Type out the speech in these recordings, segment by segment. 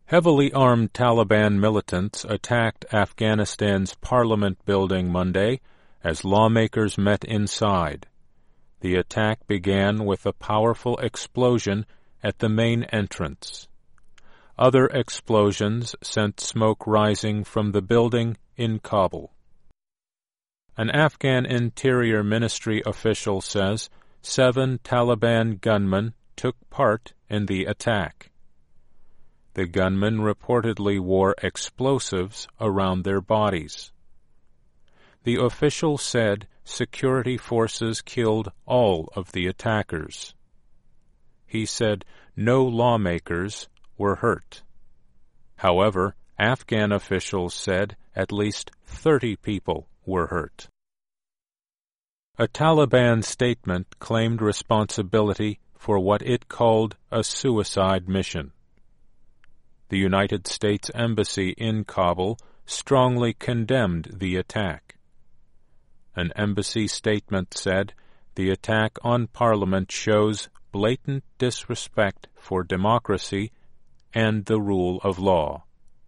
Heavily armed Taliban militants attacked Afghanistan's parliament building Monday as lawmakers met inside. The attack began with a powerful explosion at the main entrance. Other explosions sent smoke rising from the building in Kabul. An Afghan Interior Ministry official says 7 Taliban gunmen took part in the attack. The gunmen reportedly wore explosives around their bodies. The official said security forces killed all of the attackers. He said no lawmakers were hurt. However, Afghan officials said at least 30 people were hurt. A Taliban statement claimed responsibility for what it called a suicide mission. The United States Embassy in Kabul strongly condemned the attack. An embassy statement said the attack on Parliament shows blatant disrespect for democracy and the rule of law.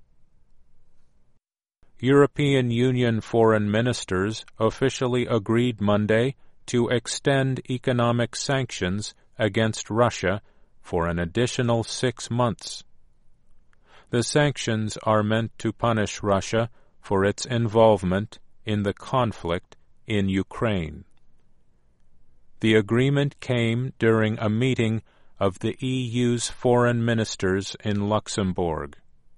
European Union foreign ministers officially agreed Monday to extend economic sanctions against Russia for an additional 6 months. The sanctions are meant to punish Russia for its involvement in the conflict in Ukraine. The agreement came during a meeting of the EU's foreign ministers in Luxembourg.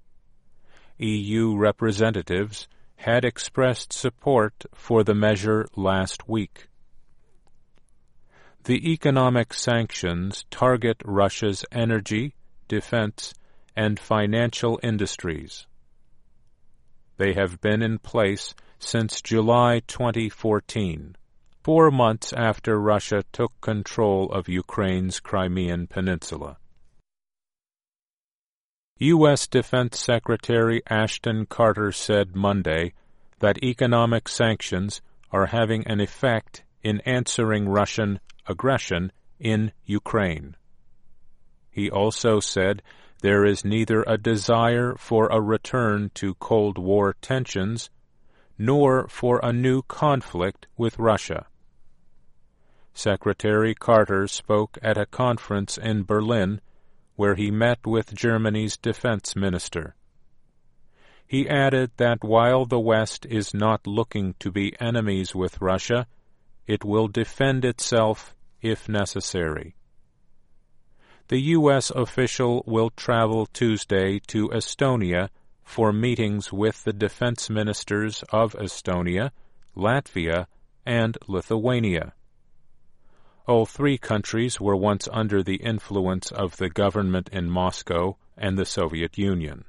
EU representatives had expressed support for the measure last week. The economic sanctions target Russia's energy, defense, and financial industries. They have been in place since July 2014, 4 months after Russia took control of Ukraine's Crimean Peninsula. U.S. Defense Secretary Ashton Carter said Monday that economic sanctions are having an effect in answering Russian aggression in Ukraine. He also said there is neither a desire for a return to Cold War tensions nor for a new conflict with Russia. Secretary Carter spoke at a conference in Berlin where he met with Germany's defense minister. He added that while the West is not looking to be enemies with Russia, it will defend itself if necessary. The U.S. official will travel Tuesday to Estonia for meetings with the defense ministers of Estonia, Latvia, and Lithuania. All 3 countries were once under the influence of the government in Moscow and the Soviet Union.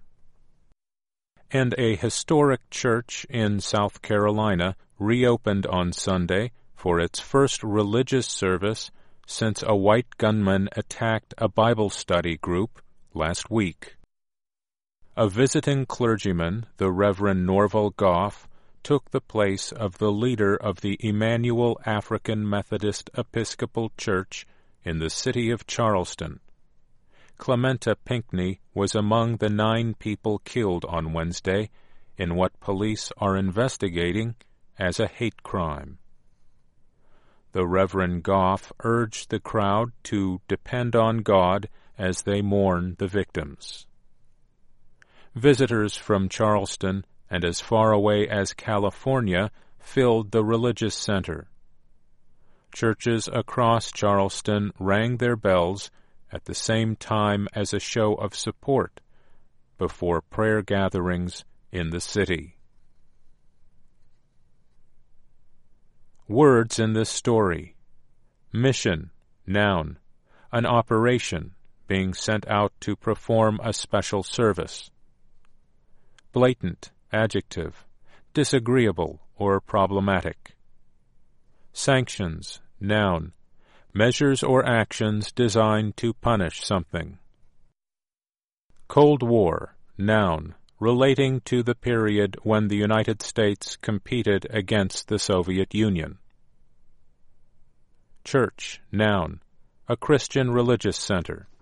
And a historic church in South Carolina reopened on Sunday for its first religious service since a white gunman attacked a Bible study group last week. A visiting clergyman, the Reverend Norval Goff, took the place of the leader of the Emmanuel African Methodist Episcopal Church in the city of Charleston. Clementa Pinckney was among the 9 people killed on Wednesday in what police are investigating as a hate crime. The Reverend Goff urged the crowd to depend on God as they mourn the victims. Visitors from Charleston and as far away as California filled the religious center. Churches across Charleston rang their bells at the same time as a show of support before prayer gatherings in the city. Words in this story: mission, noun, an operation being sent out to perform a special service. Blatant, adjective, disagreeable or problematic. Sanctions, noun, measures or actions designed to punish something. Cold War, noun, relating to the period when the United States competed against the Soviet Union. Church, noun, a Christian religious center.